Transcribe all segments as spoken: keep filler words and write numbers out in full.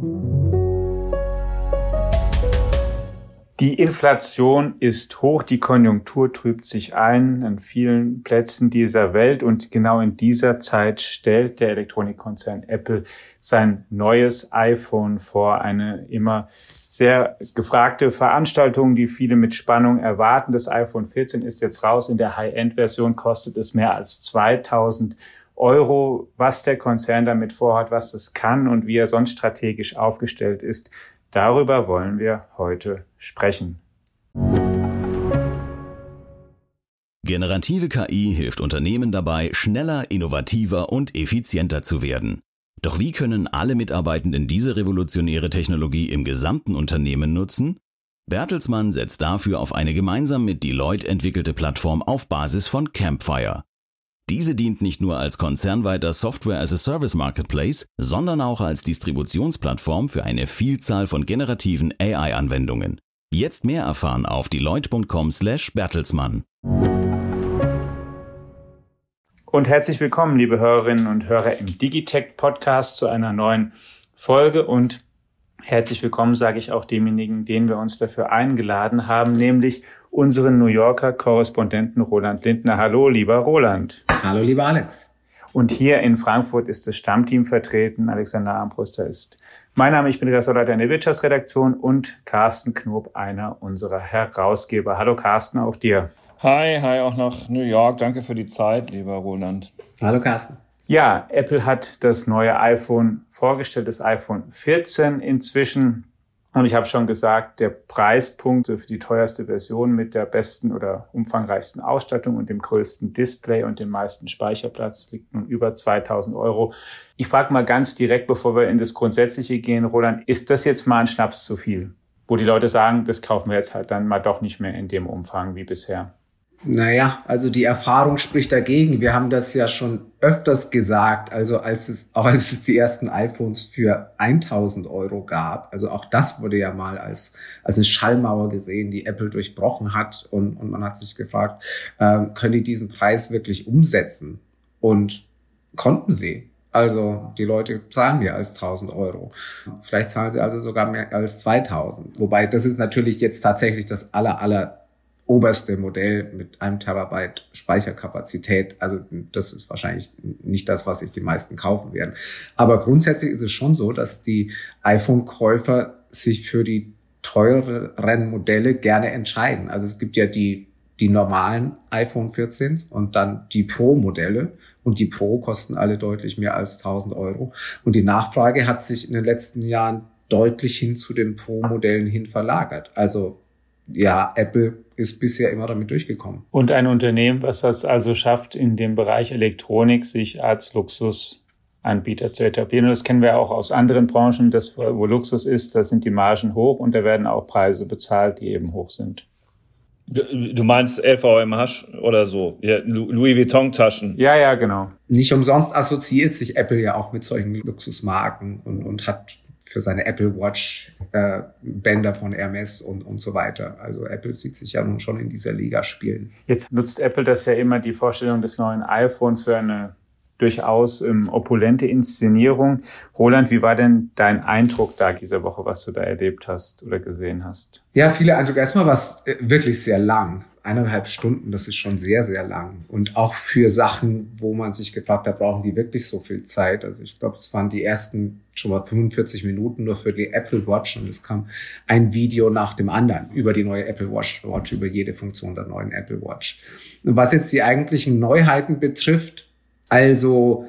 Die Inflation ist hoch, die Konjunktur trübt sich ein an vielen Plätzen dieser Welt und genau in dieser Zeit stellt der Elektronikkonzern Apple sein neues iPhone vor. Eine immer sehr gefragte Veranstaltung, die viele mit Spannung erwarten. Das iPhone vierzehn ist jetzt raus. In der High-End-Version kostet es mehr als zweitausend Euro. Was der Konzern damit vorhat, was es kann und wie er sonst strategisch aufgestellt ist, darüber wollen wir heute sprechen. Generative K I hilft Unternehmen dabei, schneller, innovativer und effizienter zu werden. Doch wie können alle Mitarbeitenden diese revolutionäre Technologie im gesamten Unternehmen nutzen? Bertelsmann setzt dafür auf eine gemeinsam mit Deloitte entwickelte Plattform auf Basis von Campfire. Diese dient nicht nur als konzernweiter Software-as-a-Service-Marketplace, sondern auch als Distributionsplattform für eine Vielzahl von generativen A I-Anwendungen. Jetzt mehr erfahren auf deloitte punkt com slash bertelsmann. Und herzlich willkommen, liebe Hörerinnen und Hörer, im Digitech-Podcast zu einer neuen Folge. Und herzlich willkommen sage ich auch demjenigen, den wir uns dafür eingeladen haben, nämlich unseren New Yorker Korrespondenten Roland Lindner. Hallo, lieber Roland. Hallo, lieber Alex. Und hier in Frankfurt ist das Stammteam vertreten. Alexander Armbruster ist mein Name. Ich bin Ressortleiter in der Wirtschaftsredaktion und Carsten Knob, einer unserer Herausgeber. Hallo Carsten, auch dir. Hi, hi auch nach New York. Danke für die Zeit, lieber Roland. Hallo Carsten. Ja, Apple hat das neue iPhone vorgestellt, das iPhone vierzehn inzwischen. Und ich habe schon gesagt, der Preispunkt für die teuerste Version mit der besten oder umfangreichsten Ausstattung und dem größten Display und dem meisten Speicherplatz liegt nun über zweitausend Euro. Ich frage mal ganz direkt, bevor wir in das Grundsätzliche gehen, Roland, ist das jetzt mal ein Schnaps zu viel? Wo die Leute sagen, das kaufen wir jetzt halt dann mal doch nicht mehr in dem Umfang wie bisher. Naja, also die Erfahrung spricht dagegen. Wir haben das ja schon öfters gesagt, also als es, auch als es die ersten iPhones für tausend Euro gab. Also auch das wurde ja mal als, als eine Schallmauer gesehen, die Apple durchbrochen hat. Und, und man hat sich gefragt, äh, können die diesen Preis wirklich umsetzen? Und konnten sie. Also die Leute zahlen mehr als tausend Euro. Vielleicht zahlen sie also sogar mehr als zweitausend. Wobei das ist natürlich jetzt tatsächlich das aller, aller oberste Modell mit einem Terabyte Speicherkapazität. Also das ist wahrscheinlich nicht das, was sich die meisten kaufen werden. Aber grundsätzlich ist es schon so, dass die iPhone-Käufer sich für die teureren Modelle gerne entscheiden. Also es gibt ja die die normalen iPhone vierzehn und dann die Pro-Modelle. Und die Pro kosten alle deutlich mehr als tausend Euro. Und die Nachfrage hat sich in den letzten Jahren deutlich hin zu den Pro-Modellen hin verlagert. Also ja, Apple ist bisher immer damit durchgekommen. Und ein Unternehmen, was das also schafft, in dem Bereich Elektronik sich als Luxusanbieter zu etablieren. Und das kennen wir auch aus anderen Branchen, das, wo Luxus ist, da sind die Margen hoch und da werden auch Preise bezahlt, die eben hoch sind. Du meinst L V M H oder so, ja, Louis Vuitton-Taschen. Ja, ja, genau. Nicht umsonst assoziiert sich Apple ja auch mit solchen Luxusmarken und, und hat für seine Apple Watch äh, Bänder von Hermes und, und so weiter. Also Apple sieht sich ja nun schon in dieser Liga spielen. Jetzt nutzt Apple das ja immer, die Vorstellung des neuen iPhone, für eine durchaus ähm, opulente Inszenierung. Roland, wie war denn dein Eindruck da diese Woche, was du da erlebt hast oder gesehen hast? Ja, viele Eindrücke. Erstmal war es äh, wirklich sehr lang. Eineinhalb Stunden, das ist schon sehr, sehr lang. Und auch für Sachen, wo man sich gefragt hat, brauchen die wirklich so viel Zeit? Also ich glaube, es waren die ersten schon mal fünfundvierzig Minuten nur für die Apple Watch und es kam ein Video nach dem anderen über die neue Apple Watch, Watch über jede Funktion der neuen Apple Watch. Und was jetzt die eigentlichen Neuheiten betrifft, also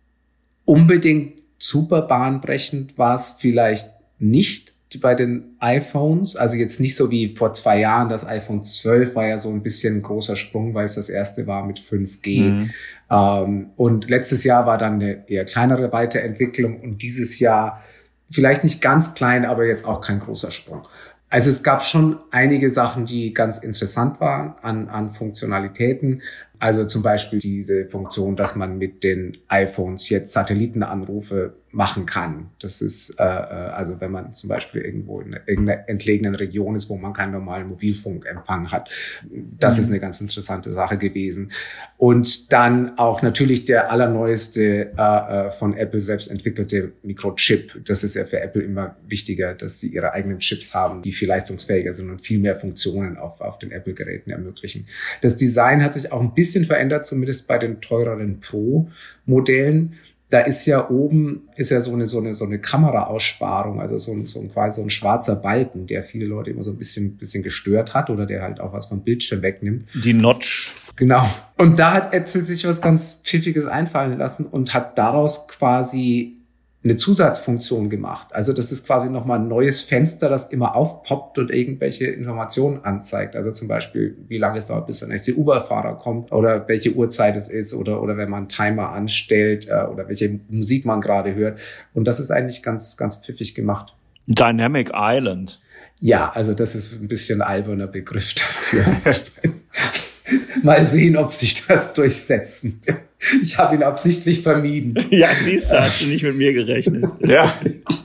unbedingt super bahnbrechend war es vielleicht nicht bei den iPhones. Also jetzt nicht so wie vor zwei Jahren. Das iPhone zwölf war ja so ein bisschen ein großer Sprung, weil es das erste war mit fünf G. Mhm. Ähm, und letztes Jahr war dann eine eher kleinere Weiterentwicklung und dieses Jahr vielleicht nicht ganz klein, aber jetzt auch kein großer Sprung. Also es gab schon einige Sachen, die ganz interessant waren an, an Funktionalitäten. Also zum Beispiel diese Funktion, dass man mit den iPhones jetzt Satellitenanrufe machen kann. Das ist, äh, also wenn man zum Beispiel irgendwo in irgendeiner entlegenen Region ist, wo man keinen normalen Mobilfunkempfang hat. Das mhm. ist eine ganz interessante Sache gewesen. Und dann auch natürlich der allerneueste äh, von Apple selbst entwickelte Mikrochip. Das ist ja für Apple immer wichtiger, dass sie ihre eigenen Chips haben, die viel leistungsfähiger sind und viel mehr Funktionen auf, auf den Apple-Geräten ermöglichen. Das Design hat sich auch ein bisschen verändert, zumindest bei den teureren Pro-Modellen. Da ist ja oben, ist ja so eine, so eine, so eine Kameraaussparung, also so ein, so ein quasi so ein schwarzer Balken, der viele Leute immer so ein bisschen, bisschen gestört hat oder der halt auch was vom Bildschirm wegnimmt. Die Notch. Genau. Und da hat Apple sich was ganz Pfiffiges einfallen lassen und hat daraus quasi eine Zusatzfunktion gemacht. Also das ist quasi nochmal ein neues Fenster, das immer aufpoppt und irgendwelche Informationen anzeigt. Also zum Beispiel, wie lange es dauert, bis der nächste Uber-Fahrer kommt oder welche Uhrzeit es ist oder oder wenn man einen Timer anstellt äh, oder welche Musik man gerade hört. Und das ist eigentlich ganz, ganz pfiffig gemacht. Dynamic Island. Ja, also das ist ein bisschen ein alberner Begriff dafür. Mal sehen, ob sich das durchsetzen. Ich habe ihn absichtlich vermieden. Ja, siehst du, hast du nicht mit mir gerechnet. Ja.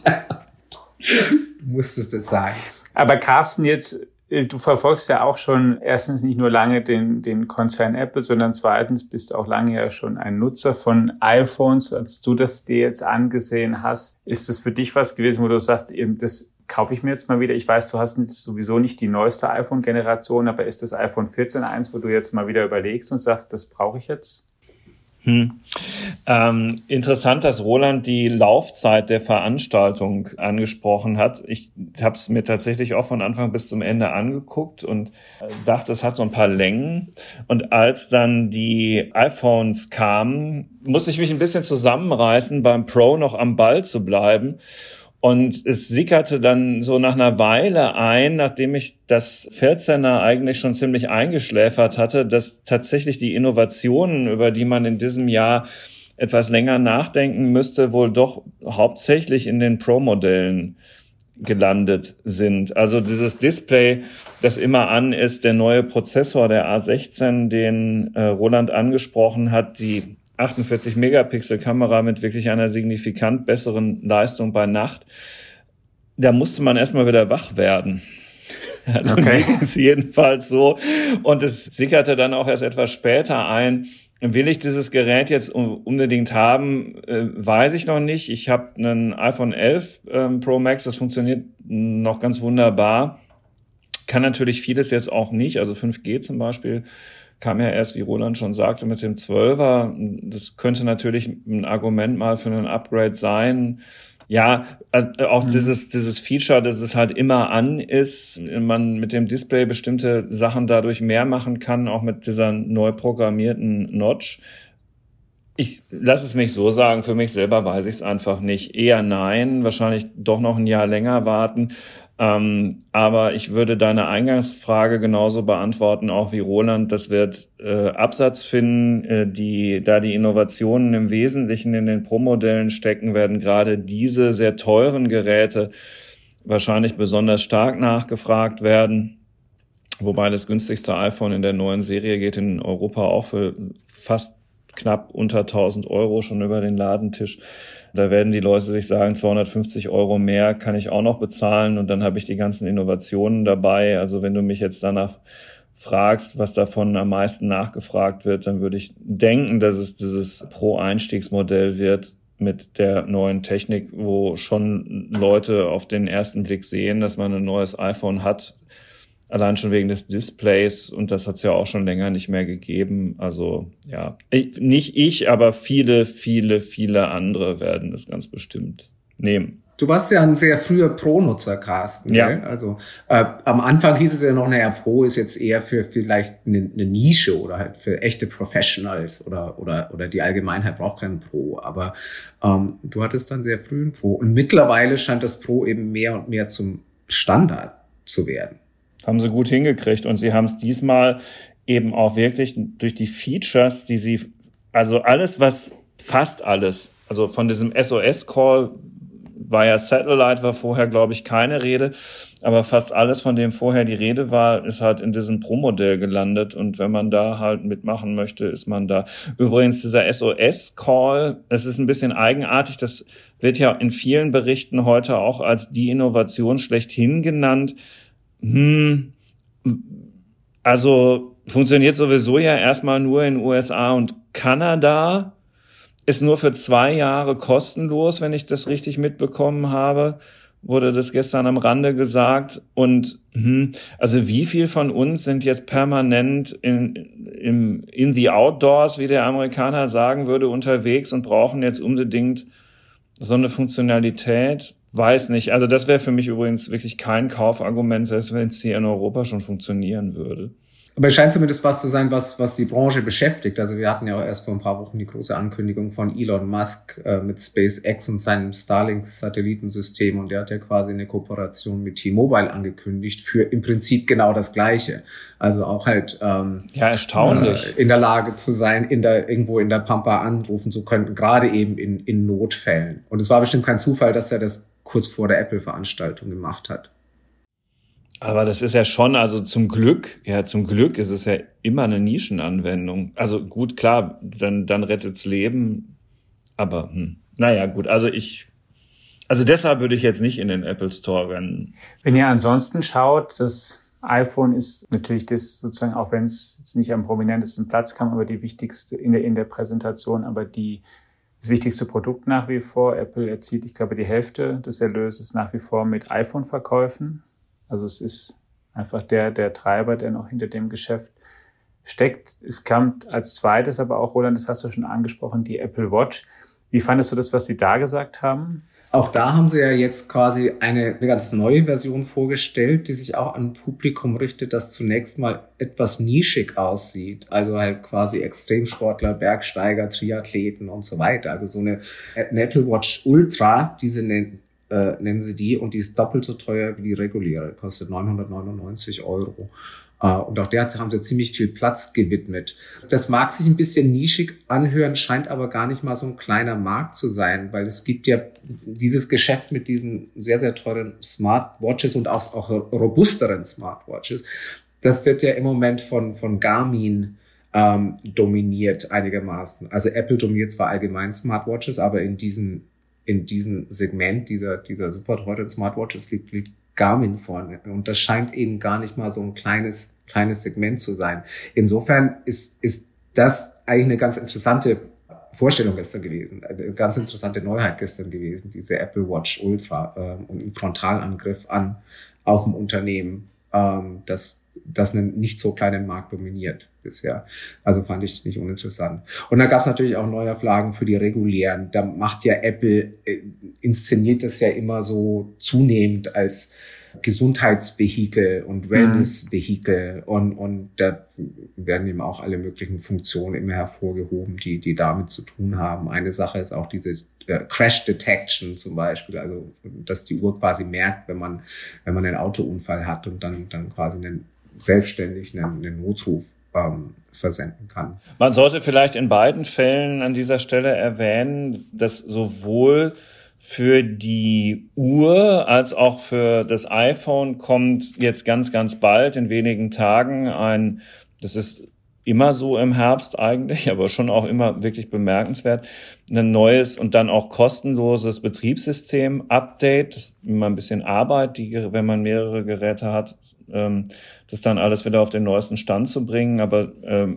Du musstest es sagen. Aber Carsten, jetzt, du verfolgst ja auch schon erstens nicht nur lange den, den Konzern Apple, sondern zweitens bist du auch lange ja schon ein Nutzer von iPhones. Als du das dir jetzt angesehen hast, ist das für dich was gewesen, wo du sagst, eben das kaufe ich mir jetzt mal wieder. Ich weiß, du hast sowieso nicht die neueste iPhone-Generation, aber ist das iPhone vierzehn eins, wo du jetzt mal wieder überlegst und sagst, das brauche ich jetzt? Hm. Ähm, interessant, dass Roland die Laufzeit der Veranstaltung angesprochen hat. Ich habe es mir tatsächlich auch von Anfang bis zum Ende angeguckt und dachte, es hat so ein paar Längen. Und als dann die iPhones kamen, musste ich mich ein bisschen zusammenreißen, beim Pro noch am Ball zu bleiben. Und es sickerte dann so nach einer Weile ein, nachdem ich das vierzehner eigentlich schon ziemlich eingeschläfert hatte, dass tatsächlich die Innovationen, über die man in diesem Jahr etwas länger nachdenken müsste, wohl doch hauptsächlich in den Pro-Modellen gelandet sind. Also dieses Display, das immer an ist, der neue Prozessor, der A sechzehn, den äh, Roland angesprochen hat, die achtundvierzig Megapixel Kamera mit wirklich einer signifikant besseren Leistung bei Nacht. Da musste man erstmal wieder wach werden. Also okay. Mir ging's jedenfalls so. Und es sickerte dann auch erst etwas später ein. Will ich dieses Gerät jetzt unbedingt haben, äh, weiß ich noch nicht. Ich habe einen iPhone elf ähm, Pro Max, das funktioniert noch ganz wunderbar. Kann natürlich vieles jetzt auch nicht, also fünf G zum Beispiel kam ja erst, wie Roland schon sagte, mit dem zwölfer. Das könnte natürlich ein Argument mal für einen Upgrade sein. Ja, auch mhm. dieses dieses Feature, dass es halt immer an ist, man mit dem Display bestimmte Sachen dadurch mehr machen kann, auch mit dieser neu programmierten Notch. Ich lasse es mich so sagen, für mich selber weiß ich es einfach nicht. Eher nein, wahrscheinlich doch noch ein Jahr länger warten. Ähm, aber ich würde deine Eingangsfrage genauso beantworten, auch wie Roland. Das wird äh, Absatz finden, äh, die, da die Innovationen im Wesentlichen in den Pro-Modellen stecken, werden gerade diese sehr teuren Geräte wahrscheinlich besonders stark nachgefragt werden. Wobei das günstigste iPhone in der neuen Serie geht in Europa auch für fast knapp unter tausend Euro schon über den Ladentisch. Da werden die Leute sich sagen, zweihundertfünfzig Euro mehr kann ich auch noch bezahlen und dann habe ich die ganzen Innovationen dabei. Also wenn du mich jetzt danach fragst, was davon am meisten nachgefragt wird, dann würde ich denken, dass es dieses Pro-Einstiegsmodell wird mit der neuen Technik, wo schon Leute auf den ersten Blick sehen, dass man ein neues iPhone hat, allein schon wegen des Displays, und das hat es ja auch schon länger nicht mehr gegeben. Also ja, ich, nicht ich, aber viele, viele, viele andere werden es ganz bestimmt nehmen. Du warst ja ein sehr früher Pro-Nutzer, Carsten. Ja. Gell? Also äh, am Anfang hieß es ja noch, naja, Pro ist jetzt eher für vielleicht eine, eine Nische oder halt für echte Professionals oder oder oder die Allgemeinheit braucht keinen Pro. Aber ähm, du hattest dann sehr früh ein Pro. Und mittlerweile scheint das Pro eben mehr und mehr zum Standard zu werden. Haben sie gut hingekriegt, und sie haben es diesmal eben auch wirklich durch die Features, die sie, also alles, was, fast alles, also von diesem S O S-Call via Satellite war vorher, glaube ich, keine Rede. Aber fast alles, von dem vorher die Rede war, ist halt in diesem Pro-Modell gelandet. Und wenn man da halt mitmachen möchte, ist man da. Übrigens, dieser S O S-Call, es ist ein bisschen eigenartig. Das wird ja in vielen Berichten heute auch als die Innovation schlechthin genannt. Hm, also funktioniert sowieso ja erstmal nur in U S A und Kanada. Ist nur für zwei Jahre kostenlos, wenn ich das richtig mitbekommen habe. Wurde das gestern am Rande gesagt. Und hm, also wie viel von uns sind jetzt permanent in, in, in the outdoors, wie der Amerikaner sagen würde, unterwegs und brauchen jetzt unbedingt so eine Funktionalität? Weiß nicht. Also das wäre für mich übrigens wirklich kein Kaufargument, selbst wenn es hier in Europa schon funktionieren würde. Aber es scheint zumindest was zu sein, was was die Branche beschäftigt. Also wir hatten ja auch erst vor ein paar Wochen die große Ankündigung von Elon Musk äh, mit SpaceX und seinem Starlink-Satellitensystem. Und der hat ja quasi eine Kooperation mit T-Mobile angekündigt für im Prinzip genau das Gleiche. Also auch halt ähm, ja, erstaunlich. Äh, in der Lage zu sein, in der irgendwo in der Pampa anrufen zu können, gerade eben in in Notfällen. Und es war bestimmt kein Zufall, dass er das kurz vor der Apple-Veranstaltung gemacht hat. Aber das ist ja schon, also zum Glück, ja, zum Glück ist es ja immer eine Nischenanwendung. Also gut, klar, dann, dann rettet's Leben. Aber, hm, naja, gut, also ich, also deshalb würde ich jetzt nicht in den Apple Store rennen. Wenn ihr ansonsten schaut, das iPhone ist natürlich das sozusagen, auch wenn es jetzt nicht am prominentesten Platz kam, aber die wichtigste in der, in der Präsentation, aber die, das wichtigste Produkt nach wie vor. Apple erzielt, ich glaube, die Hälfte des Erlöses nach wie vor mit iPhone-Verkäufen. Also es ist einfach der, der Treiber, der noch hinter dem Geschäft steckt. Es kam als zweites aber auch, Roland, das hast du schon angesprochen, die Apple Watch. Wie fandest du das, was sie da gesagt haben? Auch da haben sie ja jetzt quasi eine, eine ganz neue Version vorgestellt, die sich auch an ein Publikum richtet, das zunächst mal etwas nischig aussieht. Also halt quasi Extremsportler, Bergsteiger, Triathleten und so weiter. Also so eine, eine Apple Watch Ultra, diese nennen, äh, nennen sie die, und die ist doppelt so teuer wie die reguläre, kostet neunhundertneunundneunzig Euro. Uh, und auch der haben sie ziemlich viel Platz gewidmet. Das mag sich ein bisschen nischig anhören, scheint aber gar nicht mal so ein kleiner Markt zu sein, weil es gibt ja dieses Geschäft mit diesen sehr, sehr teuren Smartwatches und auch, auch robusteren Smartwatches. Das wird ja im Moment von, von Garmin ähm, dominiert einigermaßen. Also Apple dominiert zwar allgemein Smartwatches, aber in diesem in diesem Segment dieser, dieser super teuren Smartwatches liegt, liegt Garmin vorne. Und das scheint eben gar nicht mal so ein kleines, kleines Segment zu sein. Insofern ist, ist das eigentlich eine ganz interessante Vorstellung gestern gewesen, eine ganz interessante Neuheit gestern gewesen, diese Apple Watch Ultra, ähm, und ein Frontalangriff an, auf ein Unternehmen, ähm, das, das einen nicht so kleinen Markt dominiert bisher. Also fand ich nicht uninteressant. Und dann gab es natürlich auch Neuauflagen für die regulären. Da macht ja Apple, äh, inszeniert das ja immer so zunehmend als Gesundheitsvehikel und Wellnessvehikel, mhm. und, und da werden eben auch alle möglichen Funktionen immer hervorgehoben, die, die damit zu tun haben. Eine Sache ist auch diese äh, Crash Detection zum Beispiel, also dass die Uhr quasi merkt, wenn man, wenn man einen Autounfall hat und dann, dann quasi einen, selbstständig einen, einen Notruf ähm, versenden kann. Man sollte vielleicht in beiden Fällen an dieser Stelle erwähnen, dass sowohl für die Uhr als auch für das iPhone kommt jetzt ganz, ganz bald, in wenigen Tagen, ein, das ist immer so im Herbst eigentlich, aber schon auch immer wirklich bemerkenswert, ein neues und dann auch kostenloses Betriebssystem-Update, immer ein bisschen Arbeit, die, wenn man mehrere Geräte hat, das dann alles wieder auf den neuesten Stand zu bringen, aber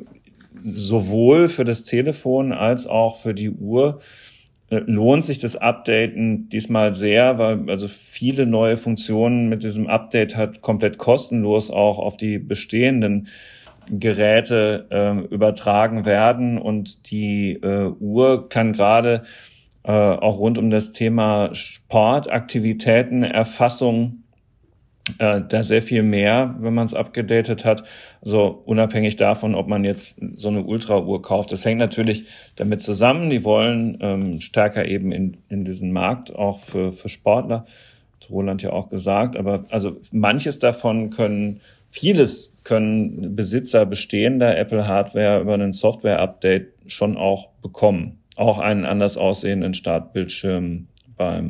sowohl für das Telefon als auch für die Uhr lohnt sich das Updaten diesmal sehr, weil also viele neue Funktionen mit diesem Update halt komplett kostenlos auch auf die bestehenden Geräte äh, übertragen werden, und die äh, Uhr kann gerade äh, auch rund um das Thema Sportaktivitäten, Erfassung äh, da sehr viel mehr, wenn man es abgedatet hat. Also unabhängig davon, ob man jetzt so eine Ultra-Uhr kauft. Das hängt natürlich damit zusammen. Die wollen ähm, stärker eben in, in diesen Markt, auch für, für Sportler. Das hat Roland ja auch gesagt. Aber also manches davon können, vieles können Besitzer bestehender Apple-Hardware über einen Software-Update schon auch bekommen. Auch einen anders aussehenden Startbildschirm beim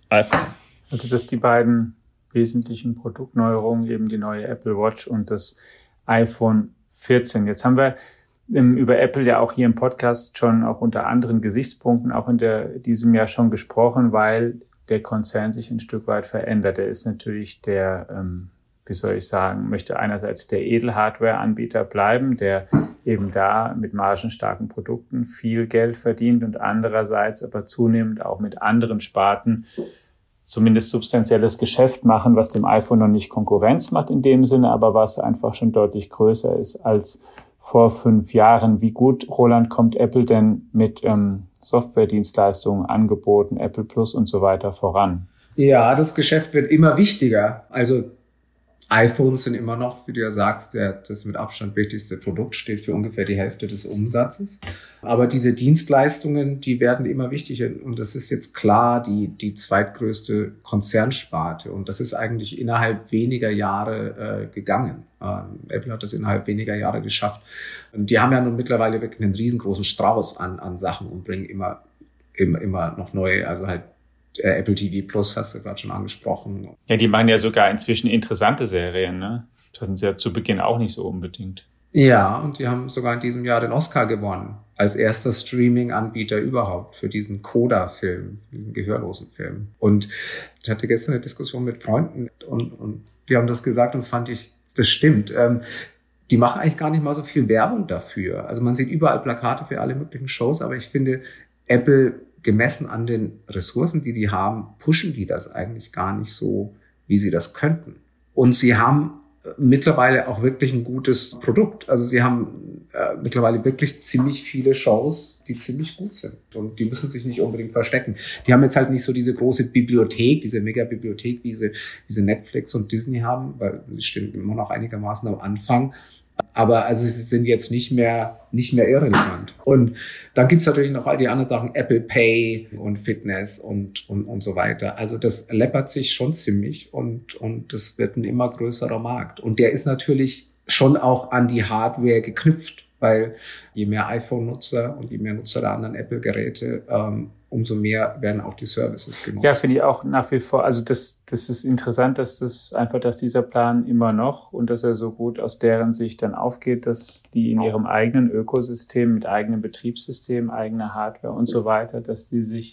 iPhone. Also das die beiden wesentlichen Produktneuerungen, eben die neue Apple Watch und das iPhone vierzehn. Jetzt haben wir ähm, über Apple ja auch hier im Podcast schon auch unter anderen Gesichtspunkten auch in der, diesem Jahr schon gesprochen, weil der Konzern sich ein Stück weit verändert. Er ist natürlich der, ähm, wie soll ich sagen, möchte einerseits der Edelhardware-Anbieter bleiben, der eben da mit margenstarken Produkten viel Geld verdient und andererseits aber zunehmend auch mit anderen Sparten zumindest substanzielles Geschäft machen, was dem iPhone noch nicht Konkurrenz macht in dem Sinne, aber was einfach schon deutlich größer ist als vor fünf Jahren. Wie gut, Roland, kommt Apple denn mit ähm, Softwaredienstleistungen, Angeboten, Apple Plus und so weiter voran? Ja, das Geschäft wird immer wichtiger. Also iPhones sind immer noch, wie du ja sagst, der, das mit Abstand wichtigste Produkt, steht für ungefähr die Hälfte des Umsatzes. Aber diese Dienstleistungen, die werden immer wichtiger. Und das ist jetzt klar die, die zweitgrößte Konzernsparte. Und das ist eigentlich innerhalb weniger Jahre äh, gegangen. Ähm, Apple hat das innerhalb weniger Jahre geschafft. Und die haben ja nun mittlerweile wirklich einen riesengroßen Strauß an, an Sachen und bringen immer, immer, immer noch neue, also halt Apple T V Plus hast du gerade schon angesprochen. Ja, die machen ja sogar inzwischen interessante Serien, ne? Das hatten sie ja zu Beginn auch nicht so unbedingt. Ja, und die haben sogar in diesem Jahr den Oscar gewonnen. Als erster Streaming-Anbieter überhaupt für diesen Coda-Film, für diesen gehörlosen Film. Und ich hatte gestern eine Diskussion mit Freunden und, und die haben das gesagt und das fand ich, das stimmt. Ähm, die machen eigentlich gar nicht mal so viel Werbung dafür. Also man sieht überall Plakate für alle möglichen Shows, aber ich finde, Apple gemessen an den Ressourcen, die die haben, pushen die das eigentlich gar nicht so, wie sie das könnten. Und sie haben mittlerweile auch wirklich ein gutes Produkt. Also sie haben äh, mittlerweile wirklich ziemlich viele Shows, die ziemlich gut sind. Und die müssen sich nicht unbedingt verstecken. Die haben jetzt halt nicht so diese große Bibliothek, diese Mega-Bibliothek, wie sie diese Netflix und Disney haben, weil sie stehen immer noch einigermaßen am Anfang. Aber also sie sind jetzt nicht mehr nicht mehr irrelevant. Und dann gibt's natürlich noch all die anderen Sachen, Apple Pay und Fitness und und und so weiter. Also das läppert sich schon ziemlich und und das wird ein immer größerer Markt. Und der ist natürlich schon auch an die Hardware geknüpft, weil je mehr iPhone-Nutzer und je mehr Nutzer der anderen Apple-Geräte, ähm, umso mehr werden auch die Services genutzt. Ja, finde ich auch nach wie vor. Also das, das ist interessant, dass das einfach, dass dieser Plan immer noch und dass er so gut aus deren Sicht dann aufgeht, dass die in ihrem eigenen Ökosystem mit eigenem Betriebssystem, eigener Hardware und so weiter, dass die sich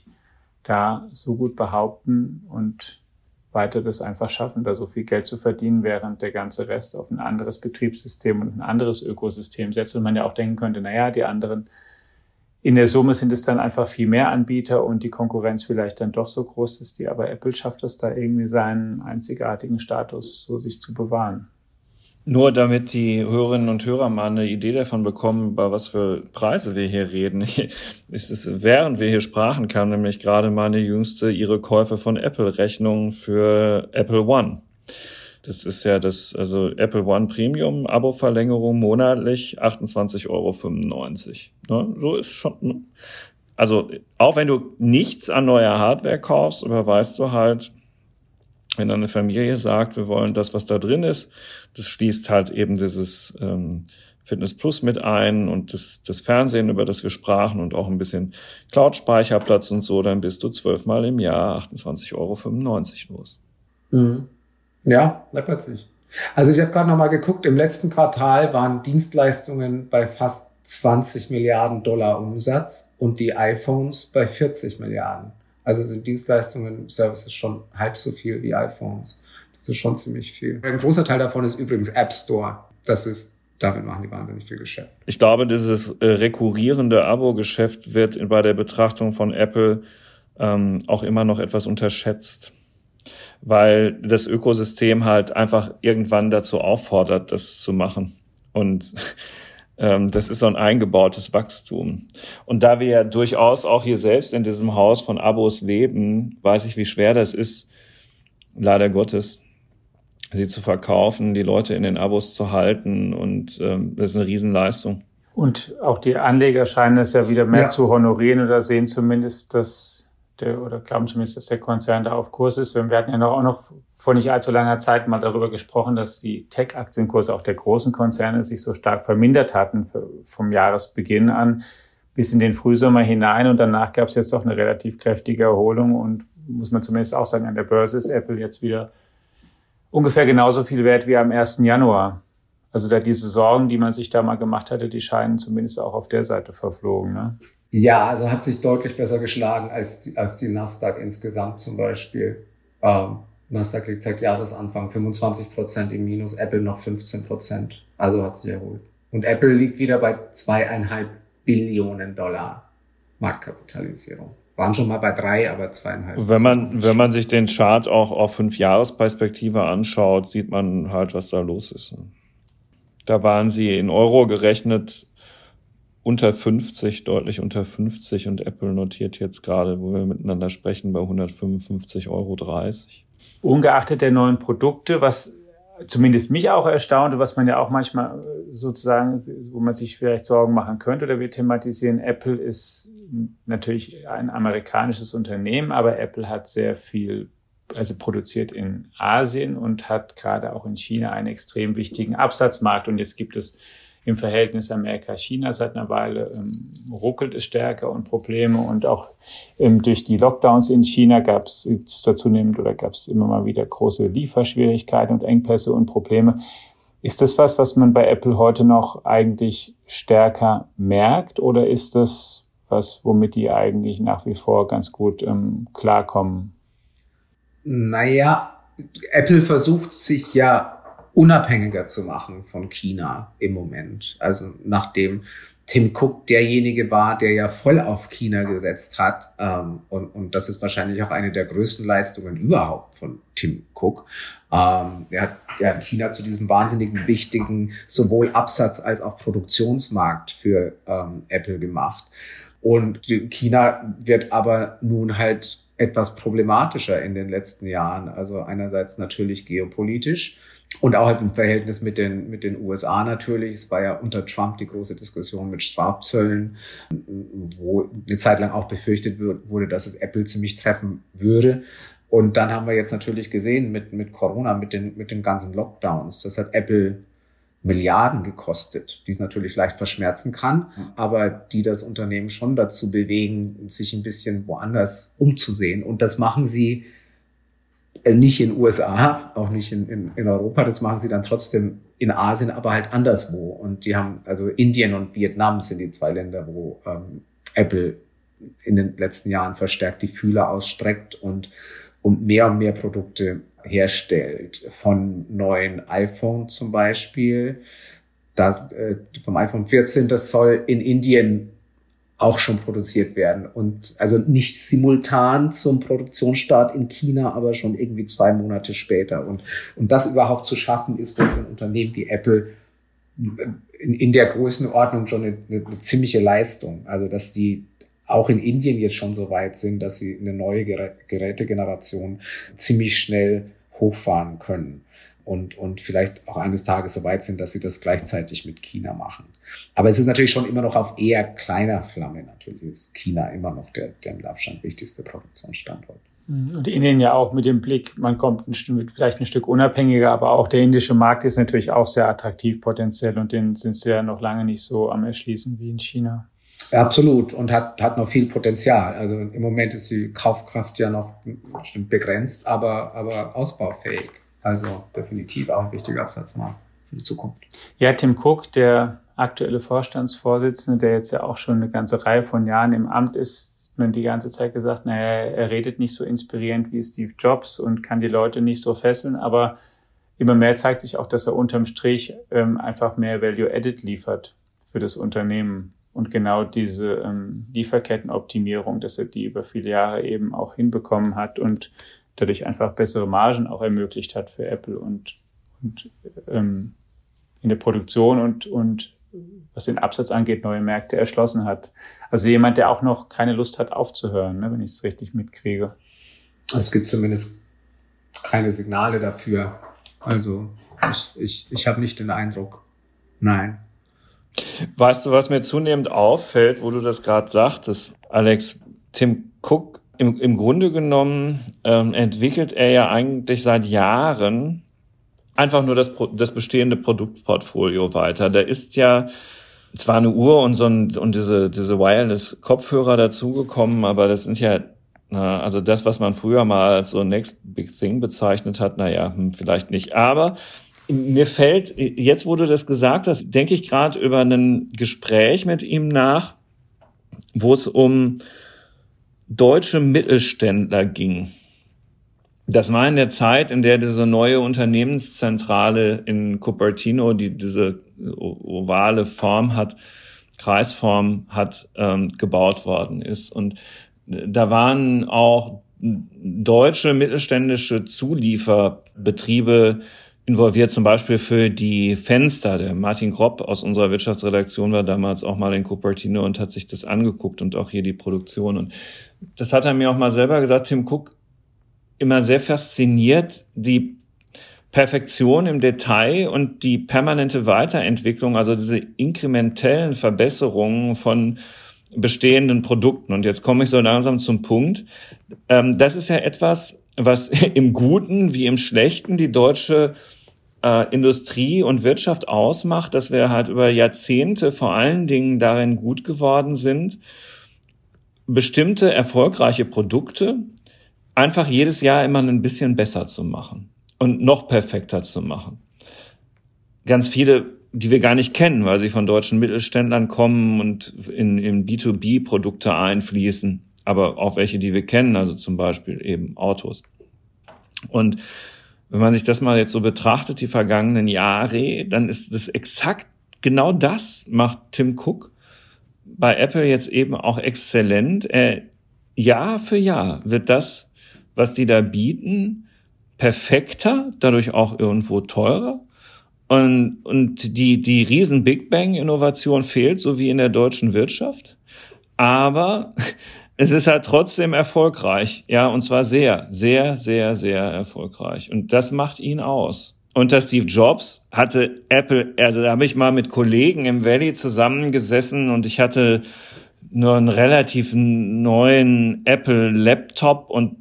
da so gut behaupten und weiter das einfach schaffen, da so viel Geld zu verdienen, während der ganze Rest auf ein anderes Betriebssystem und ein anderes Ökosystem setzt. Und man ja auch denken könnte, naja, die anderen, in der Summe sind es dann einfach viel mehr Anbieter und die Konkurrenz vielleicht dann doch so groß ist, die aber Apple schafft es da irgendwie seinen einzigartigen Status so sich zu bewahren. Nur damit die Hörerinnen und Hörer mal eine Idee davon bekommen, über was für Preise wir hier reden, ist es, während wir hier sprachen, kam nämlich gerade meine Jüngste ihre Käufe von Apple-Rechnungen für Apple One. Das ist ja das, also Apple One Premium, Abo-Verlängerung monatlich achtundzwanzig Euro fünfundneunzig. Ne, so ist schon, ne? Also auch wenn du nichts an neuer Hardware kaufst, überweist du halt, wenn eine Familie sagt, wir wollen das, was da drin ist, das schließt halt eben dieses ähm, Fitness Plus mit ein und das, das Fernsehen, über das wir sprachen und auch ein bisschen Cloud-Speicherplatz und so, dann bist du zwölfmal im Jahr achtundzwanzig Euro fünfundneunzig los. Mhm. Ja, läppert sich. Also ich habe gerade nochmal geguckt, im letzten Quartal waren Dienstleistungen bei fast zwanzig Milliarden Dollar Umsatz und die iPhones bei vierzig Milliarden. Also sind Dienstleistungen, Services schon halb so viel wie iPhones. Das ist schon ziemlich viel. Ein großer Teil davon ist übrigens App Store. Das ist, damit machen die wahnsinnig viel Geschäft. Ich glaube, dieses äh, rekurrierende Abo-Geschäft wird bei der Betrachtung von Apple ähm, auch immer noch etwas unterschätzt, weil das Ökosystem halt einfach irgendwann dazu auffordert, das zu machen. Und das ist so ein eingebautes Wachstum. Und da wir ja durchaus auch hier selbst in diesem Haus von Abos leben, weiß ich, wie schwer das ist, leider Gottes, sie zu verkaufen, die Leute in den Abos zu halten. Und ähm, das ist eine Riesenleistung. Und auch die Anleger scheinen es ja wieder mehr ja. zu honorieren oder sehen zumindest, dass der, oder glauben zumindest, dass der Konzern da auf Kurs ist. Wir hatten ja noch, auch noch vor nicht allzu langer Zeit mal darüber gesprochen, dass die Tech-Aktienkurse auch der großen Konzerne sich so stark vermindert hatten vom Jahresbeginn an bis in den Frühsommer hinein. Und danach gab es jetzt doch eine relativ kräftige Erholung. Und muss man zumindest auch sagen, an der Börse ist Apple jetzt wieder ungefähr genauso viel wert wie am ersten Januar. Also da diese Sorgen, die man sich da mal gemacht hatte, die scheinen zumindest auch auf der Seite verflogen, ne? Ja, also hat sich deutlich besser geschlagen als die, als die Nasdaq insgesamt zum Beispiel. Ähm, Nasdaq liegt seit Jahresanfang fünfundzwanzig Prozent im Minus, Apple noch fünfzehn Prozent. Also hat sich erholt. Und Apple liegt wieder bei zweieinhalb Billionen Dollar Marktkapitalisierung. Waren schon mal bei drei, aber zweieinhalb. Wenn man, wenn man sich den Chart auch auf Fünf-Jahres-Perspektive anschaut, sieht man halt, was da los ist. Da waren sie in Euro gerechnet unter fünfzig, deutlich unter fünfzig, und Apple notiert jetzt gerade, wo wir miteinander sprechen, bei hundertfünfundfünfzig Euro dreißig. Ungeachtet der neuen Produkte, was zumindest mich auch erstaunte, was man ja auch manchmal sozusagen, wo man sich vielleicht Sorgen machen könnte, oder wir thematisieren, Apple ist natürlich ein amerikanisches Unternehmen, aber Apple hat sehr viel, also produziert in Asien und hat gerade auch in China einen extrem wichtigen Absatzmarkt. Und jetzt gibt es im Verhältnis Amerika-China seit einer Weile ähm, ruckelt es stärker und Probleme, und auch ähm, durch die Lockdowns in China gab es dazu nehmend oder gab es immer mal wieder große Lieferschwierigkeiten und Engpässe und Probleme. Ist das was, was man bei Apple heute noch eigentlich stärker merkt, oder ist das was, womit die eigentlich nach wie vor ganz gut ähm, klarkommen? Naja, Apple versucht sich ja unabhängiger zu machen von China im Moment. Also nachdem Tim Cook derjenige war, der ja voll auf China gesetzt hat, ähm, und, und das ist wahrscheinlich auch eine der größten Leistungen überhaupt von Tim Cook. Ähm, er hat ja China zu diesem wahnsinnigen wichtigen sowohl Absatz- als auch Produktionsmarkt für ähm, Apple gemacht. Und China wird aber nun halt etwas problematischer in den letzten Jahren. Also einerseits natürlich geopolitisch und auch halt im Verhältnis mit den, mit den U S A natürlich. Es war ja unter Trump die große Diskussion mit Strafzöllen, wo eine Zeit lang auch befürchtet wurde, dass es Apple ziemlich treffen würde. Und dann haben wir jetzt natürlich gesehen mit, mit Corona, mit den, mit den ganzen Lockdowns. Das hat Apple Milliarden gekostet, die es natürlich leicht verschmerzen kann, aber die das Unternehmen schon dazu bewegen, sich ein bisschen woanders umzusehen. Und das machen sie nicht in U S A, auch nicht in, in, in Europa, das machen sie dann trotzdem in Asien, aber halt anderswo. Und die haben, also Indien und Vietnam sind die zwei Länder, wo ähm, Apple in den letzten Jahren verstärkt die Fühler ausstreckt und, und mehr und mehr Produkte herstellt. Von neuen iPhone zum Beispiel, das, äh, vom iPhone vierzehn, das soll in Indien auch schon produziert werden. Und also nicht simultan zum Produktionsstart in China, aber schon irgendwie zwei Monate später. Und, und das überhaupt zu schaffen, ist wohl für ein Unternehmen wie Apple in, in der Größenordnung schon eine, eine, eine ziemliche Leistung. Also, dass die auch in Indien jetzt schon so weit sind, dass sie eine neue Gerätegeneration ziemlich schnell hochfahren können. Und, und vielleicht auch eines Tages so weit sind, dass sie das gleichzeitig mit China machen. Aber es ist natürlich schon immer noch auf eher kleiner Flamme. Natürlich ist China immer noch der, der mit Abstand wichtigste Produktionsstandort. Und Indien ja auch mit dem Blick, man kommt ein Stück, vielleicht ein Stück unabhängiger, aber auch der indische Markt ist natürlich auch sehr attraktiv potenziell, und den sind sie ja noch lange nicht so am Erschließen wie in China. Ja, absolut, und hat, hat noch viel Potenzial. Also im Moment ist die Kaufkraft ja noch bestimmt begrenzt, aber, aber ausbaufähig. Also definitiv auch ein wichtiger Absatzmarkt für die Zukunft. Ja, Tim Cook, der aktuelle Vorstandsvorsitzende, der jetzt ja auch schon eine ganze Reihe von Jahren im Amt ist, hat man die ganze Zeit gesagt, naja, er redet nicht so inspirierend wie Steve Jobs und kann die Leute nicht so fesseln, aber immer mehr zeigt sich auch, dass er unterm Strich ähm, einfach mehr Value-Added liefert für das Unternehmen. Und genau diese ähm, Lieferkettenoptimierung, dass er die über viele Jahre eben auch hinbekommen hat und dadurch einfach bessere Margen auch ermöglicht hat für Apple und, und ähm, in der Produktion und, und was den Absatz angeht, neue Märkte erschlossen hat. Also jemand, der auch noch keine Lust hat aufzuhören, ne, wenn ich es richtig mitkriege. Es gibt zumindest keine Signale dafür. Also ich, ich, ich habe nicht den Eindruck. Nein. Weißt du, was mir zunehmend auffällt, wo du das gerade sagtest, Alex? Tim Cook, im, im Grunde genommen ähm, entwickelt er ja eigentlich seit Jahren einfach nur das, das bestehende Produktportfolio weiter. Da ist ja zwar eine Uhr und so ein, und diese, diese Wireless-Kopfhörer dazugekommen, aber das sind ja Also das, was man früher mal als so Next Big Thing bezeichnet hat, naja, vielleicht nicht. Aber mir fällt, jetzt wo du das gesagt hast, denke ich gerade über ein Gespräch mit ihm nach, wo es um deutsche Mittelständler ging. Das war in der Zeit, in der diese neue Unternehmenszentrale in Cupertino, die diese ovale Form hat, Kreisform hat, ähm, gebaut worden ist. Und da waren auch deutsche mittelständische Zulieferbetriebe involviert, zum Beispiel für die Fenster. Der Martin Gropp aus unserer Wirtschaftsredaktion war damals auch mal in Cupertino und hat sich das angeguckt und auch hier die Produktion. Und das hat er mir auch mal selber gesagt, Tim Cook, immer sehr fasziniert, die Perfektion im Detail und die permanente Weiterentwicklung, also diese inkrementellen Verbesserungen von bestehenden Produkten. Und jetzt komme ich so langsam zum Punkt. Ähm, das ist ja etwas, was im Guten wie im Schlechten die deutsche äh, Industrie und Wirtschaft ausmacht, dass wir halt über Jahrzehnte vor allen Dingen darin gut geworden sind, bestimmte erfolgreiche Produkte einfach jedes Jahr immer ein bisschen besser zu machen und noch perfekter zu machen. Ganz viele, die wir gar nicht kennen, weil sie von deutschen Mittelständlern kommen und in, in B zwei B Produkte einfließen, aber auch welche, die wir kennen, also zum Beispiel eben Autos. Und wenn man sich das mal jetzt so betrachtet, die vergangenen Jahre, dann ist das exakt genau das, macht Tim Cook bei Apple jetzt eben auch exzellent. Äh, Jahr für Jahr wird das, was die da bieten, perfekter, dadurch auch irgendwo teurer. Und, und die, die riesen Big Bang Innovation fehlt, so wie in der deutschen Wirtschaft. Aber es ist halt trotzdem erfolgreich. Ja, und zwar sehr, sehr, sehr, sehr erfolgreich. Und das macht ihn aus. Unter Steve Jobs hatte Apple, also da habe ich mal mit Kollegen im Valley zusammengesessen und ich hatte nur einen relativ neuen Apple Laptop und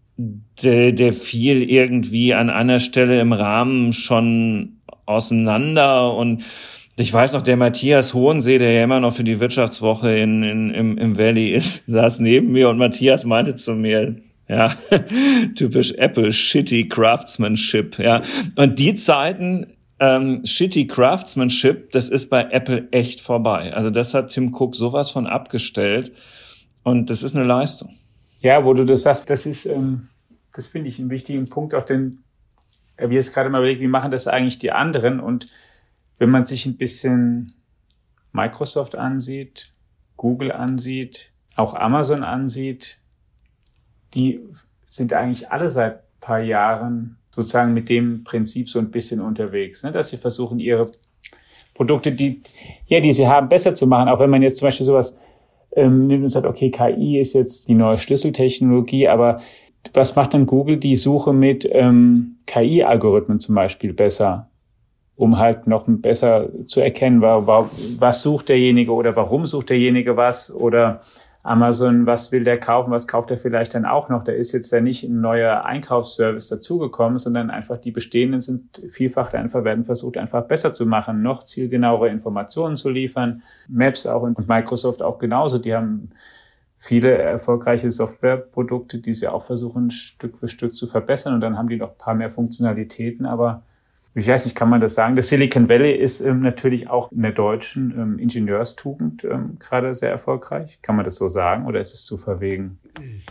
der, der fiel irgendwie an einer Stelle im Rahmen schon auseinander. Und ich weiß noch, der Matthias Hohensee, der ja immer noch für die Wirtschaftswoche in, in, im, im Valley ist, saß neben mir und Matthias meinte zu mir, ja, typisch Apple, shitty Craftsmanship, ja. Und die Zeiten, ähm, shitty Craftsmanship, das ist bei Apple echt vorbei. Also das hat Tim Cook sowas von abgestellt und das ist eine Leistung. Ja, wo du das sagst, das ist, ähm, das finde ich einen wichtigen Punkt, auch den, wir jetzt gerade mal überlegt, wie machen das eigentlich die anderen? Und wenn man sich ein bisschen Microsoft ansieht, Google ansieht, auch Amazon ansieht, die sind eigentlich alle seit ein paar Jahren sozusagen mit dem Prinzip so ein bisschen unterwegs, ne? Dass sie versuchen, ihre Produkte, die, ja, die sie haben, besser zu machen. Auch wenn man jetzt zum Beispiel sowas ähm, nimmt und sagt, okay, K I ist jetzt die neue Schlüsseltechnologie, aber was macht dann Google? Die Suche mit ähm, K I-Algorithmen zum Beispiel besser, um halt noch besser zu erkennen, was sucht derjenige oder warum sucht derjenige was, oder Amazon, was will der kaufen, was kauft er vielleicht dann auch noch. Da ist jetzt ja nicht ein neuer Einkaufsservice dazugekommen, sondern einfach die bestehenden sind vielfach einfach, werden versucht, einfach besser zu machen, noch zielgenauere Informationen zu liefern. Maps auch und Microsoft auch genauso, die haben viele erfolgreiche Softwareprodukte, die sie auch versuchen, Stück für Stück zu verbessern, und dann haben die noch ein paar mehr Funktionalitäten, aber ich weiß nicht, kann man das sagen? Das Silicon Valley ist ähm, natürlich auch in der deutschen ähm, Ingenieurstugend ähm, gerade sehr erfolgreich. Kann man das so sagen oder ist es zu verwegen?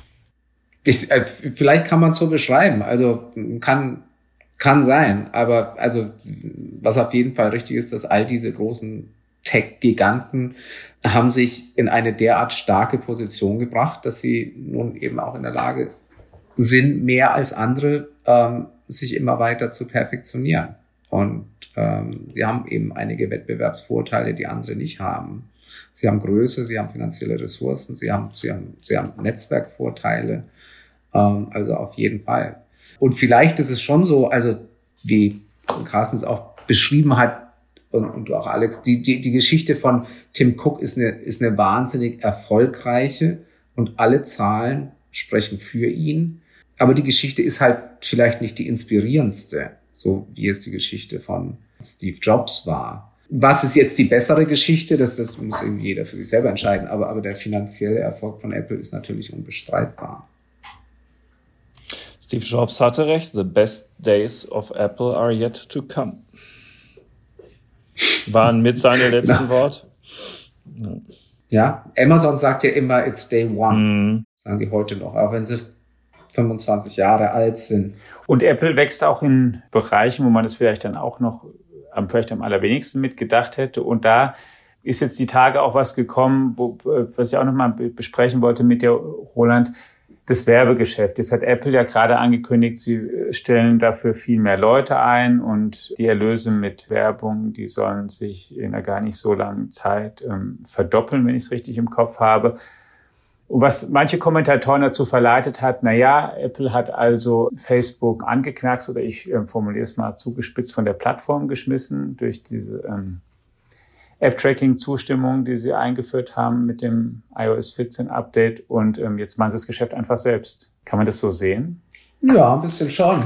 Ich, äh, vielleicht kann man es so beschreiben. Also kann kann sein. Aber also was auf jeden Fall richtig ist, dass all diese großen Tech-Giganten haben sich in eine derart starke Position gebracht, dass sie nun eben auch in der Lage sind, mehr als andere ähm, sich immer weiter zu perfektionieren. Und ähm, sie haben eben einige Wettbewerbsvorteile, die andere nicht haben. Sie haben Größe, sie haben finanzielle Ressourcen, sie haben, sie haben, sie haben Netzwerkvorteile. Ähm, also auf jeden Fall. Und vielleicht ist es schon so, also wie Carsten es auch beschrieben hat, und, und auch Alex, die, die, die Geschichte von Tim Cook ist eine, ist eine wahnsinnig erfolgreiche, und alle Zahlen sprechen für ihn. Aber die Geschichte ist halt vielleicht nicht die inspirierendste, so wie es die Geschichte von Steve Jobs war. Was ist jetzt die bessere Geschichte? Das, das muss irgendwie jeder für sich selber entscheiden. Aber, aber der finanzielle Erfolg von Apple ist natürlich unbestreitbar. Steve Jobs hatte recht. The best days of Apple are yet to come. Waren mit seine letzten ja. Worte. Ja. ja, Amazon sagt ja immer, it's day one. Mm. Sagen die heute noch, auch wenn sie fünfundzwanzig Jahre alt sind. Und Apple wächst auch in Bereichen, wo man es vielleicht dann auch noch am, vielleicht am allerwenigsten mitgedacht hätte. Und da ist jetzt die Tage auch was gekommen, wo, was ich auch noch mal besprechen wollte mit dir, Roland, das Werbegeschäft. Jetzt hat Apple ja gerade angekündigt, sie stellen dafür viel mehr Leute ein und die Erlöse mit Werbung, die sollen sich in einer gar nicht so langen Zeit ähm, verdoppeln, wenn ich es richtig im Kopf habe. Und was manche Kommentatoren dazu verleitet hat, na ja, Apple hat also Facebook angeknackst oder ich äh, formuliere es mal zugespitzt von der Plattform geschmissen durch diese ähm, App-Tracking-Zustimmung, die sie eingeführt haben mit dem i O S vierzehn Update und ähm, jetzt machen sie das Geschäft einfach selbst. Kann man das so sehen? Ja, ein bisschen schon.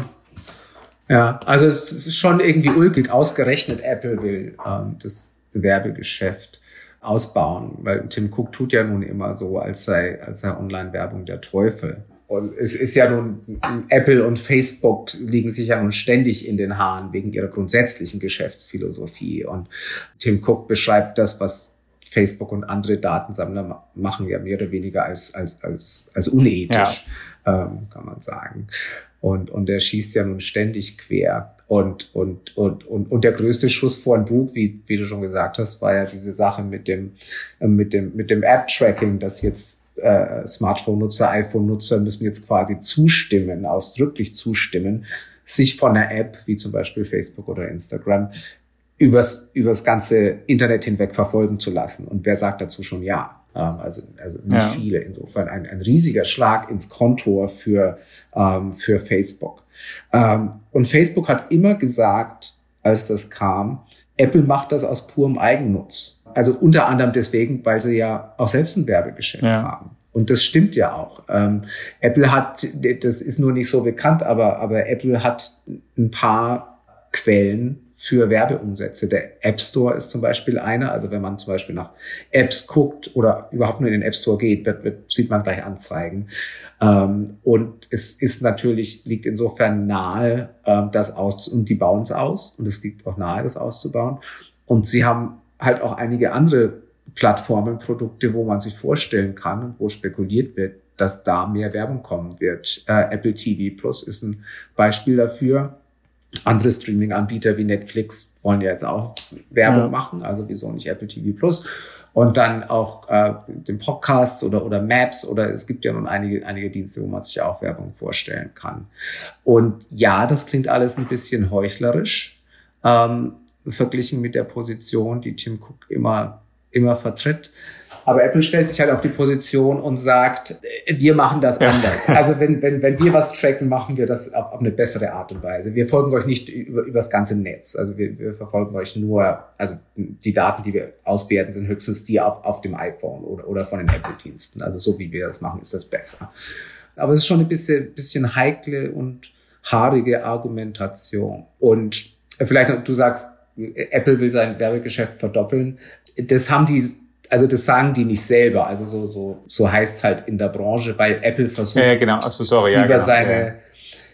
Ja, also es ist schon irgendwie ulkig. Ausgerechnet Apple will ähm, das Werbegeschäft ausbauen, weil Tim Cook tut ja nun immer so, als sei, als sei Online-Werbung der Teufel. Und es ist ja nun, Apple und Facebook liegen sich ja nun ständig in den Haaren wegen ihrer grundsätzlichen Geschäftsphilosophie. Und Tim Cook beschreibt das, was Facebook und andere Datensammler machen, ja mehr oder weniger als, als, als, als unethisch, ja. ähm, kann man sagen. Und, und er schießt ja nun ständig quer. Und, und, und, und, und der größte Schuss vor den Bug, wie, wie du schon gesagt hast, war ja diese Sache mit dem, mit dem, mit dem App-Tracking, dass jetzt äh, Smartphone-Nutzer, iPhone-Nutzer müssen jetzt quasi zustimmen, ausdrücklich zustimmen, sich von einer App, wie zum Beispiel Facebook oder Instagram, übers, übers ganze Internet hinweg verfolgen zu lassen. Und wer sagt dazu schon ja? Ähm, also, also nicht ja. viele. Insofern ein, ein riesiger Schlag ins Kontor für, ähm, für Facebook. Ähm, und Facebook hat immer gesagt, als das kam, Apple macht das aus purem Eigennutz. Also unter anderem deswegen, weil sie ja auch selbst ein Werbegeschäft ja. haben. Und das stimmt ja auch. Ähm, Apple hat, das ist nur nicht so bekannt, aber, aber Apple hat ein paar Quellen für Werbeumsätze. Der App Store ist zum Beispiel einer. Also wenn man zum Beispiel nach Apps guckt oder überhaupt nur in den App Store geht, wird, wird, sieht man gleich Anzeigen. Ähm, und es ist natürlich, liegt insofern nahe, ähm, das aus, und die bauen es aus. Und es liegt auch nahe, das auszubauen. Und sie haben halt auch einige andere Plattformen, Produkte, wo man sich vorstellen kann und wo spekuliert wird, dass da mehr Werbung kommen wird. Äh, Apple T V Plus ist ein Beispiel dafür. Andere Streaming-Anbieter wie Netflix wollen ja jetzt auch Werbung ja. machen, also wieso nicht Apple T V Plus? Und dann auch äh, den Podcasts oder oder Maps oder es gibt ja nun einige einige Dienste, wo man sich auch Werbung vorstellen kann. Und ja, das klingt alles ein bisschen heuchlerisch, ähm, verglichen mit der Position, die Tim Cook immer immer vertritt. Aber Apple stellt sich halt auf die Position und sagt, wir machen das ja. anders. Also wenn, wenn, wenn wir was tracken, machen wir das auf, auf eine bessere Art und Weise. Wir folgen euch nicht über, über das ganze Netz. Also wir, wir verfolgen euch nur, also die Daten, die wir auswerten, sind höchstens die auf, auf dem iPhone oder, oder von den Apple-Diensten. Also so wie wir das machen, ist das besser. Aber es ist schon ein bisschen, bisschen heikle und haarige Argumentation. Und vielleicht, du sagst, Apple will sein Werbegeschäft verdoppeln. Das haben die Also das sagen die nicht selber, also so so so heißt es halt in der Branche, weil Apple versucht ja, ja, genau. Ach so, sorry, ja, über genau. seine ja.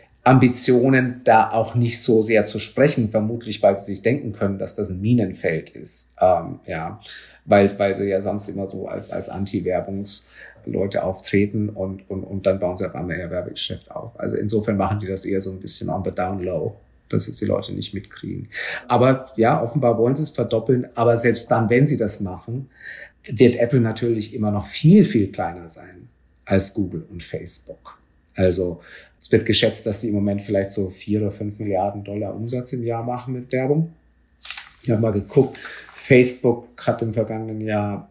Ambitionen da auch nicht so sehr zu sprechen, vermutlich weil sie sich denken können, dass das ein Minenfeld ist, ähm, ja, weil weil sie ja sonst immer so als als Anti-Werbungs-Leute auftreten und und und dann bauen sie auf einmal ihr Werbegeschäft auf. Also insofern machen die das eher so ein bisschen on the down low, dass es die Leute nicht mitkriegen. Aber ja, offenbar wollen sie es verdoppeln, aber selbst dann, wenn sie das machen, wird Apple natürlich immer noch viel, viel kleiner sein als Google und Facebook. Also es wird geschätzt, dass sie im Moment vielleicht so vier oder fünf Milliarden Dollar Umsatz im Jahr machen mit Werbung. Ich habe mal geguckt, Facebook hat im vergangenen Jahr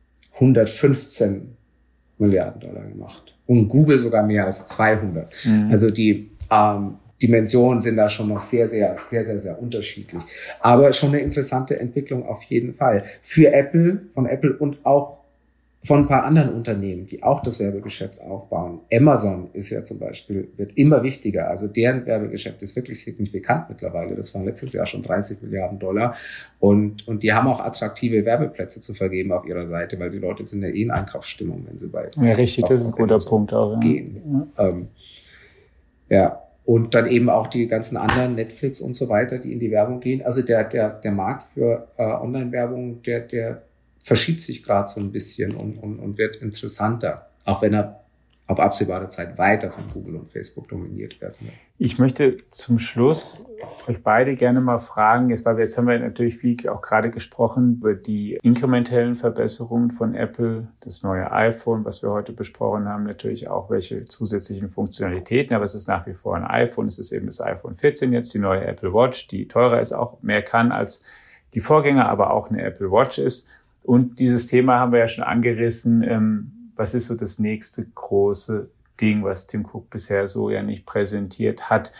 hundertfünfzehn Milliarden Dollar gemacht und Google sogar mehr als zweihundert. Mhm. Also die ähm, Dimensionen sind da schon noch sehr, sehr, sehr, sehr, sehr unterschiedlich. Aber schon eine interessante Entwicklung auf jeden Fall. Für Apple, von Apple und auch von ein paar anderen Unternehmen, die auch das Werbegeschäft aufbauen. Amazon ist ja zum Beispiel, wird immer wichtiger. Also deren Werbegeschäft ist wirklich signifikant mittlerweile. Das waren letztes Jahr schon dreißig Milliarden Dollar. Und, und die haben auch attraktive Werbeplätze zu vergeben auf ihrer Seite, weil die Leute sind ja eh in Einkaufsstimmung, wenn sie bei ja, richtig, das ist ein guter Punkt auch. Ja. Gehen. Ja. Ähm, Ja. Und dann eben auch die ganzen anderen Netflix und so weiter, die in die Werbung gehen. Also der, der, der Markt für äh, Online-Werbung, der, der verschiebt sich gerade so ein bisschen und, und, und wird interessanter. Auch wenn er auf absehbare Zeit weiter von Google und Facebook dominiert werden wird. Ich möchte zum Schluss euch beide gerne mal fragen, jetzt, weil wir jetzt haben wir natürlich viel auch gerade gesprochen über die inkrementellen Verbesserungen von Apple, das neue iPhone, was wir heute besprochen haben, natürlich auch welche zusätzlichen Funktionalitäten, aber es ist nach wie vor ein iPhone, es ist eben das iPhone vierzehn jetzt, die neue Apple Watch, die teurer ist, auch mehr kann als die Vorgänger, aber auch eine Apple Watch ist. Und dieses Thema haben wir ja schon angerissen, ähm, was ist so das nächste große Ding, was Tim Cook bisher so ja nicht präsentiert hat?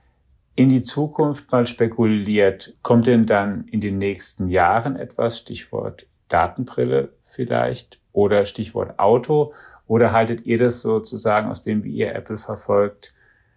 In die Zukunft mal spekuliert, kommt denn dann in den nächsten Jahren etwas, Stichwort Datenbrille vielleicht oder Stichwort Auto? Oder haltet ihr das sozusagen aus dem, wie ihr Apple verfolgt,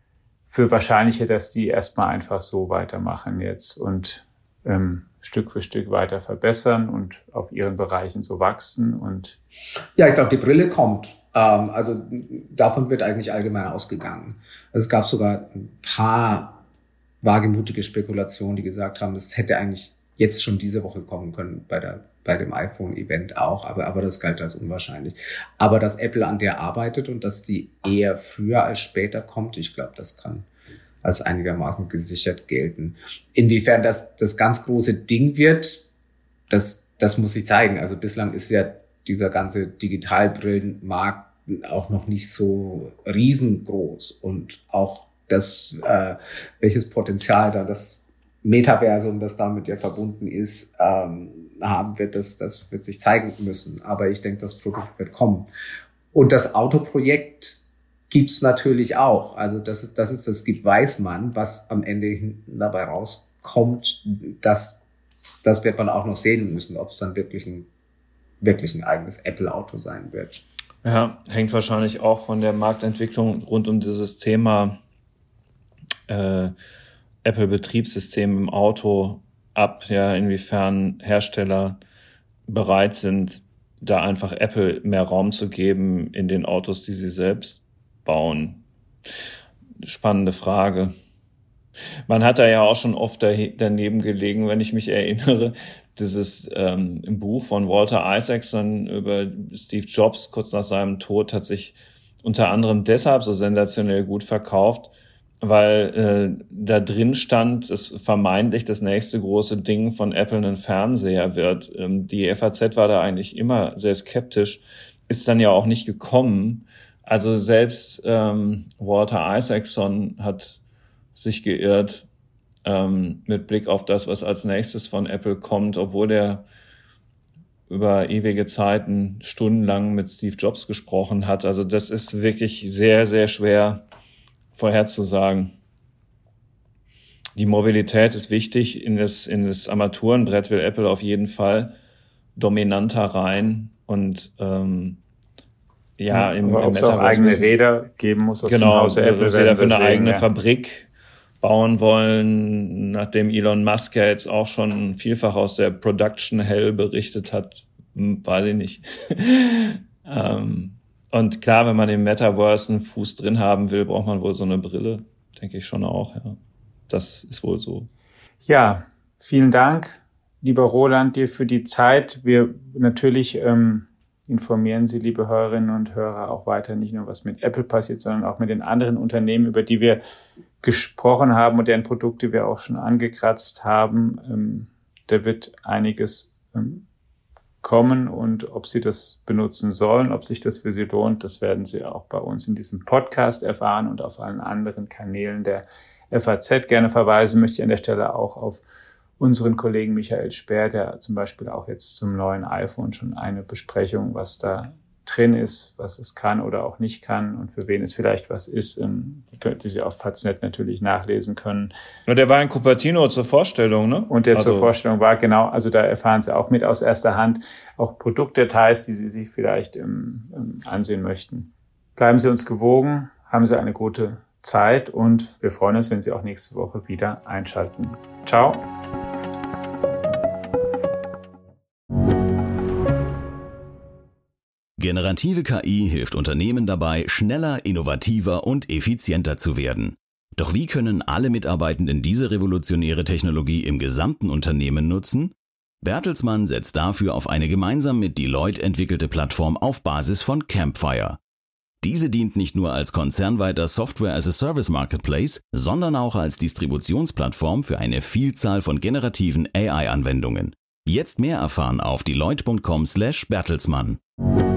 für wahrscheinlicher, dass die erstmal einfach so weitermachen jetzt und ähm, Stück für Stück weiter verbessern und auf ihren Bereichen so wachsen? Und ja, ich glaube, die Brille kommt. Ähm, also davon wird eigentlich allgemein ausgegangen. Also es gab sogar ein paar wagemutige Spekulationen, die gesagt haben, das hätte eigentlich jetzt schon diese Woche kommen können bei der bei dem iPhone-Event auch, aber aber das galt als unwahrscheinlich. Aber dass Apple an der arbeitet und dass die eher früher als später kommt, ich glaube, das kann als einigermaßen gesichert gelten. Inwiefern das das ganz große Ding wird, das das muss sich zeigen. Also bislang ist ja dieser ganze Digitalbrillenmarkt auch noch nicht so riesengroß und auch das, äh, welches Potenzial da das Metaversum, das damit ja verbunden ist, ähm, haben wird, das, das wird sich zeigen müssen. Aber ich denke, das Produkt wird kommen. Und das Autoprojekt gibt's natürlich auch. Also das ist, das ist, das gibt weiß man, was am Ende hinten dabei rauskommt. Das, das wird man auch noch sehen müssen, ob es dann wirklich ein wirklich ein eigenes Apple-Auto sein wird. Ja, hängt wahrscheinlich auch von der Marktentwicklung rund um dieses Thema äh, Apple-Betriebssystem im Auto ab, ja, inwiefern Hersteller bereit sind, da einfach Apple mehr Raum zu geben in den Autos, die sie selbst bauen. Spannende Frage. Man hat da ja auch schon oft daneben gelegen, wenn ich mich erinnere, dieses ähm, im Buch von Walter Isaacson über Steve Jobs kurz nach seinem Tod hat sich unter anderem deshalb so sensationell gut verkauft, weil äh, da drin stand, dass vermeintlich das nächste große Ding von Apple ein Fernseher wird. Ähm, die F A Z war da eigentlich immer sehr skeptisch, ist dann ja auch nicht gekommen. Also selbst ähm, Walter Isaacson hat sich geirrt ähm, mit Blick auf das, was als nächstes von Apple kommt, obwohl er über ewige Zeiten stundenlang mit Steve Jobs gesprochen hat. Also das ist wirklich sehr, sehr schwer vorherzusagen. Die Mobilität ist wichtig. In das, in das Armaturenbrett will Apple auf jeden Fall dominanter rein und ähm, ja, im, aber im ob es auch eigene Räder geben muss aus genau, dem Hause Apple, dass sie dafür eine sehen, eigene ja. Fabrik bauen wollen, nachdem Elon Musk ja jetzt auch schon vielfach aus der Production Hell berichtet hat, hm, weiß ich nicht. ähm, und klar, wenn man im Metaverse einen Fuß drin haben will, braucht man wohl so eine Brille, denke ich schon auch, ja. Das ist wohl so. Ja, vielen Dank, lieber Roland, dir für die Zeit. Wir natürlich ähm, informieren Sie, liebe Hörerinnen und Hörer, auch weiter, nicht nur was mit Apple passiert, sondern auch mit den anderen Unternehmen, über die wir gesprochen haben und deren Produkte wir auch schon angekratzt haben. Ähm, da wird einiges ähm, kommen und ob Sie das benutzen sollen, ob sich das für Sie lohnt, das werden Sie auch bei uns in diesem Podcast erfahren und auf allen anderen Kanälen der F A Z. Gerne verweisen möchte ich an der Stelle auch auf unseren Kollegen Michael Sperr, der zum Beispiel auch jetzt zum neuen iPhone schon eine Besprechung, was da drin ist, was es kann oder auch nicht kann und für wen es vielleicht was ist, die, die Sie auf Faznet natürlich nachlesen können. Ja, der war in Cupertino zur Vorstellung, ne? Und der also. zur Vorstellung war, genau, also da erfahren Sie auch mit aus erster Hand auch Produktdetails, die Sie sich vielleicht ähm, ähm, ansehen möchten. Bleiben Sie uns gewogen, haben Sie eine gute Zeit und wir freuen uns, wenn Sie auch nächste Woche wieder einschalten. Ciao. Generative K I hilft Unternehmen dabei, schneller, innovativer und effizienter zu werden. Doch wie können alle Mitarbeitenden diese revolutionäre Technologie im gesamten Unternehmen nutzen? Bertelsmann setzt dafür auf eine gemeinsam mit Deloitte entwickelte Plattform auf Basis von Campfire. Diese dient nicht nur als konzernweiter Software-as-a-Service-Marketplace, sondern auch als Distributionsplattform für eine Vielzahl von generativen A I-Anwendungen. Jetzt mehr erfahren auf deloitte punkt com slash Bertelsmann.